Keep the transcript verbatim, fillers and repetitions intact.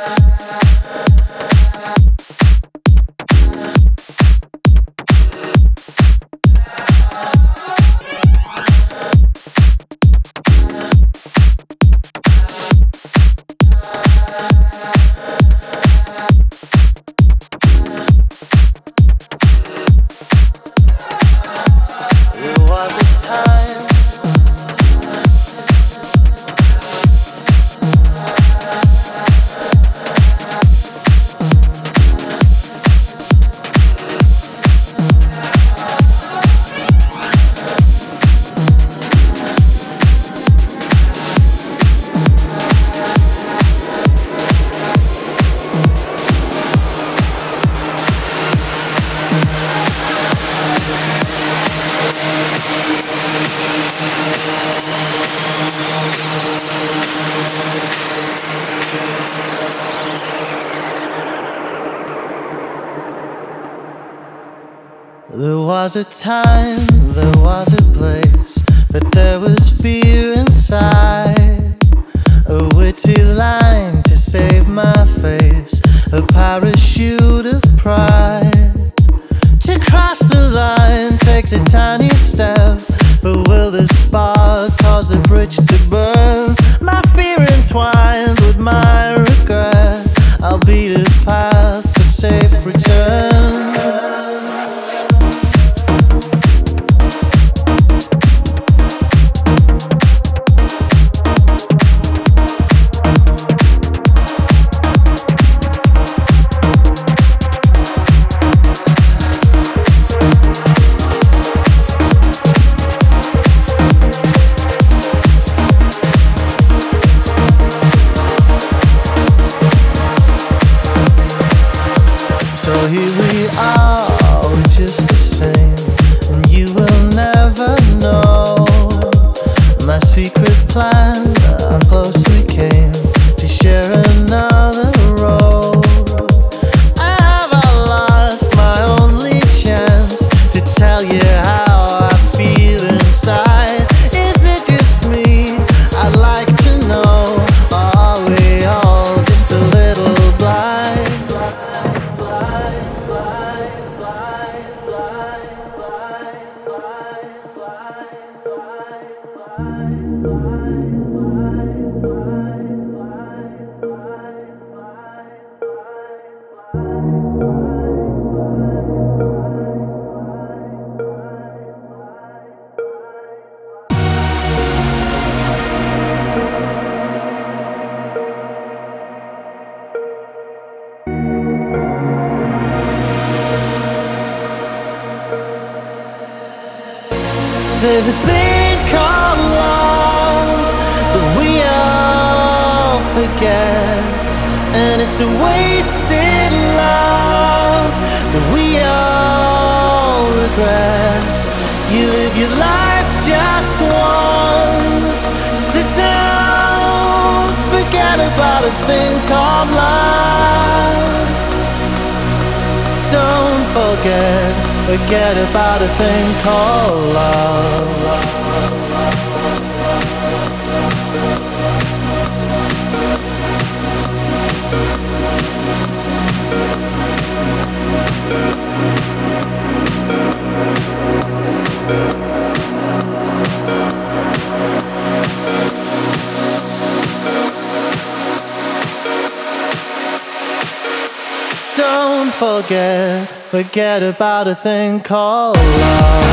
There was a time, there was a place, but there was fear inside. A witty line to save my face, a parachute of pride. To cross the line takes a tiny step, but will the spark cause the bridge to burn? My fear entwined with my regret, I'll beat a path for safe return. So here we are, we're just the same, and you will never know my secret plan, how close we came to share another road. Have I lost my only chance to tell you how I feel inside? Is it just me? I'd like to know, or are we all just a little blind? There's a thing called love that we all forget, and it's a wasted love that we all regret. You live your life just once, sit down, forget about a thing called love. Don't forget, forget about a thing called love. Don't forget, forget about a thing called love.